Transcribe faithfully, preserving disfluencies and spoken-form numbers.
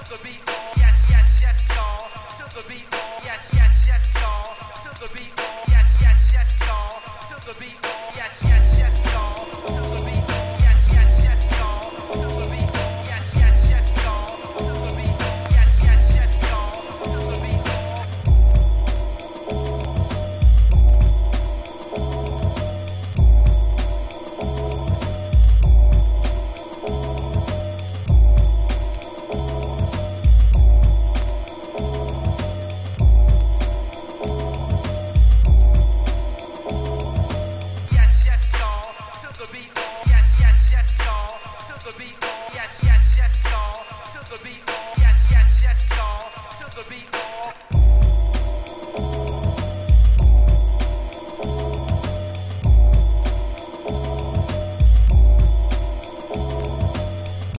to the beat, yes, yes, yes, y'all. To the beat, yes, yes, yes, y'all. To the beat, yes, yes, yes, y'all. To the beat, yes, yes, yes, y'all. To the beat, yes, yes, yes, y'all. To the beat, yes, yes, yes, y'all. To the beat, yes, yes, yes, y'all. To the beat. To the beat, yes, yes, yes, y'all. To the beat, yes, yes, yes, y'all. To the beat, yes, yes, yes, y'all. To the beat.